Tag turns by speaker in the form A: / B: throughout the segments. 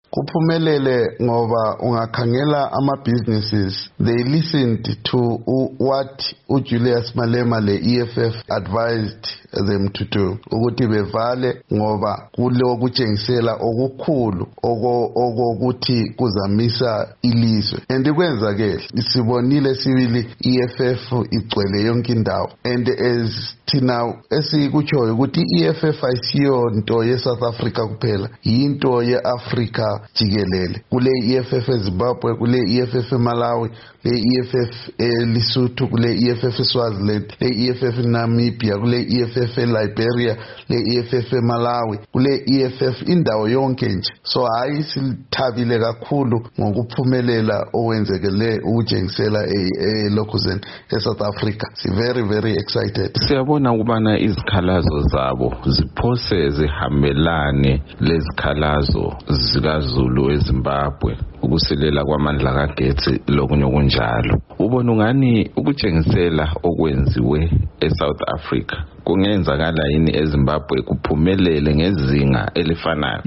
A: Kuphumelele ngoba ungakhangela ama-businesses, they listened to what Julius Malema le EFF advised them to do, ukuthi bevale ngoba kulo kutshengisela okukhulu okokuthi kuzamisa ilizwe. And kwenza ke sibonile sibili EFF igcwele yonke indawo, and as thina esikutshoyo ukuthi EFF ayisiyo nto ye-South Africa kuphela, yinto ye-Africa jikelele. Kule EFF eZimbabwe, kule EFF eMalawi, le EFF eLesotho, kule EFF eSwaziland, le EFF eNamibia, kule EFF eLiberia, le EFF eMalawi, kule EFF indawo yonke nje. So hayi silithabile kakhulu ngokuphumelela owenzekele ukujengisela eLokhuzeni eSouth Africa. Si very excited.
B: Siyabona ukubana izikhalazo zabo ziphose zihambelane lezikhalazo zikaZulu eZimbabwe, ukusilela kwamandla kagetsi lokunye okunjalo. Ubona ungani ukutshengisela okwenziwe eSouth Africa kungenzakala yini eZimbabwe kuphumelele ngezinga elifanayo?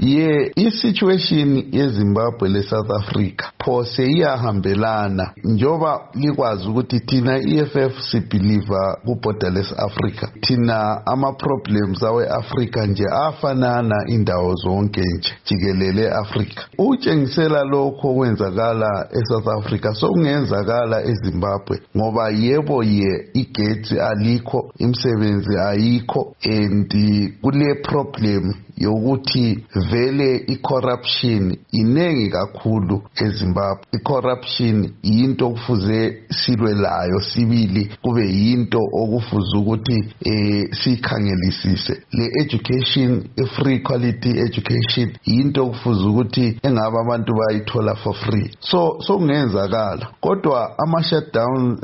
A: I-situation yeZimbabwe leSouth Africa phose iyahambelana njoba likwazi ukuthi thina EFF sibelieve ku-borderless Africa. Thina ama-problems awe-Africa nje afanana indawo zonke nje jikelele Africa. Utshengisela lokho okwenzakala eSouth Africa sokungenzakala eZimbabwe ngoba yebo igetsi alikho, imsebenzi ayikho, and kule problem yokuthi vele i-corruption inengi kakhulu eZimbabwe. I-corruption yinto kufuze silwe layo sibili, kube yinto okufuze ukuthi sikhangelisise. Le education, free quality education, yinto kufuze ukuthi engaba abantu bayithola for free. So kungenzakala, kodwa ama-shutdown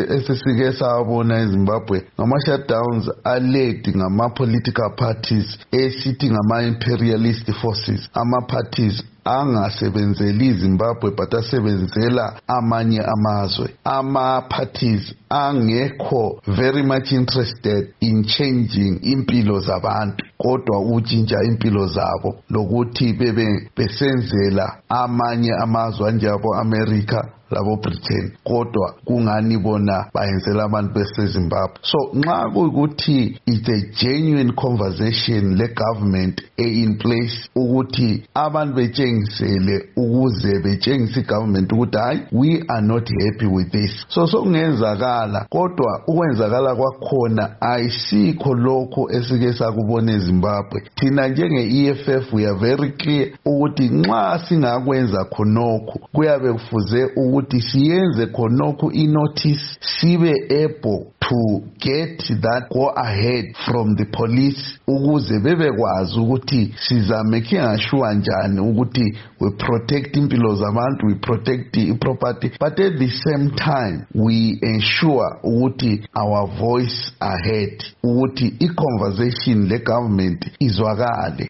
A: esike sawabona eZimbabwe ngama-shutdowns aled ngama-political parties esithi ngama-imperialist forces, ama-parties angasebenzeli iZimbabwe but asebenzela amanye amazwe. Ama-parties angekho very much interested in changing impilo zabantu, kodwa utshintsha impilo zabo lokuthi besenzela amanye amazwe anjabo America labo Britain, kodwa kungani bona bayenzela abantu beseZimbabwe. So nxa kuyikuthi it's a genuine conversation le government in place ukuthi abantu betshengisele ukuze betshengise government ukuthi hayi, we are not happy with this. So kungenzakala, kodwa ukwenzakala kwakhona ayisikho lokho esike sakubona eZimbabwe. Thina njenge-EFF we are very clear ukuthi nxa singakwenza khonokho kuyabe kufuze ukuthi siyenze khonokho inotice, sibe able to get that go ahead from the police ukuze bebekwazi ukuthi sizameke sure njani ukuthi we protect impilo zabantu, we protect the property, but at the same time we ensure ukuthi our voice ahead, ukuthi i-conversation le government izwakale.